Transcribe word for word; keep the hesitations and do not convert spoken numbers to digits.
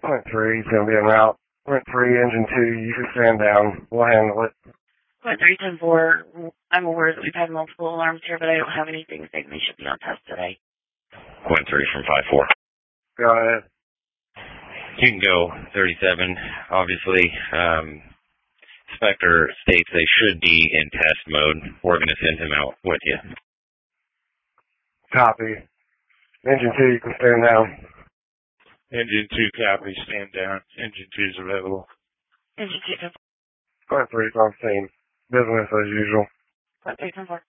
Point three is going to be en route. Point three, engine two, you can stand down. We'll handle it. Point three, ten four, I'm aware that we've had multiple alarms here, but I don't have anything saying they should be on test today. Point three from five four. Go ahead. You can go thirty-seven. Obviously, um, Spectre states they should be in test mode. We're going to send him out with you. Copy. Engine two, you can stand down. Engine two, copy. Stand down. Engine two is available. Engine two, ten four. Point three is on scene. Business as usual. Point three, ten four.